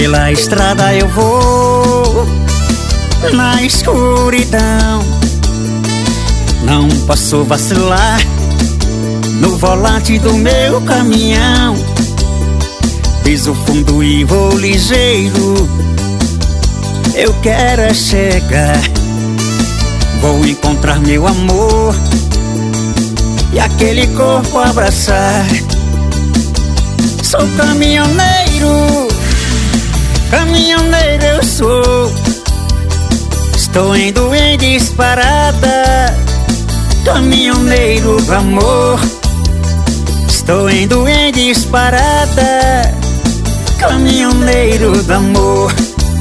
Pela estrada eu vou, na escuridão. Não posso vacilar no volante do meu caminhão. Piso fundo e vou ligeiro, eu quero é chegar. Vou encontrar meu amor e aquele corpo abraçar. Sou caminhoneiro, caminhoneiro eu sou. Estou indo em disparada, caminhoneiro do amor. Estou indo em disparada, caminhoneiro do amor.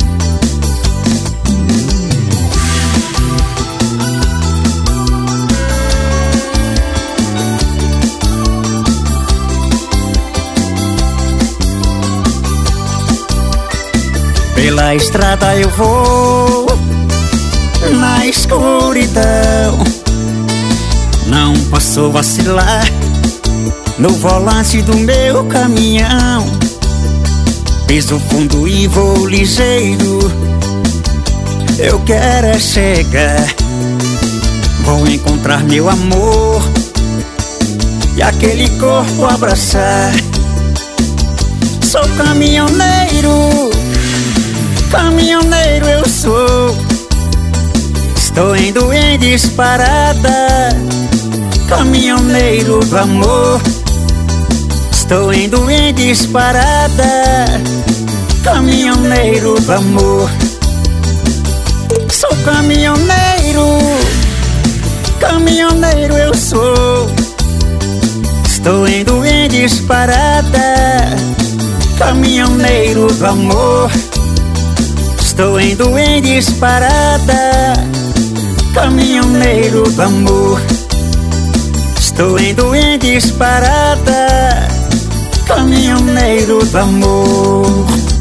Pela estrada eu vou, na escuridão. Não posso vacilar no volante do meu caminhão. Piso fundo e vou ligeiro, eu quero é chegar. Vou encontrar meu amor e aquele corpo abraçar. Sou caminhoneiro, caminhoneiro eu sou. Estou indo em disparada, caminhoneiro do amor. Estou indo em disparada, caminhoneiro do amor. Sou caminhoneiro, caminhoneiro eu sou. Estou indo em disparada, caminhoneiro do amor. Estou indo em disparada, caminhoneiro do amor. Estou indo em disparada, caminhoneiro do amor.